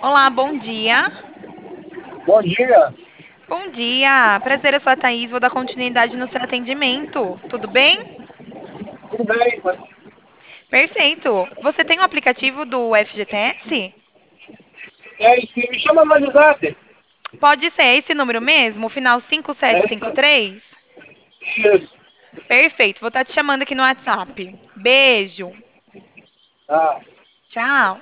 Olá, bom dia. Bom dia, Bom dia. Prazer, eu sou a Thaís, vou dar continuidade no seu atendimento. Tudo bem? tudo bem? Mas, Perfeito. Você tem o aplicativo do FGTS? sim, me chama no WhatsApp. Pode ser esse número mesmo, o final É essa, 5753? isso. Perfeito, vou estar te chamando aqui no WhatsApp. Beijo. Ah. Tchau.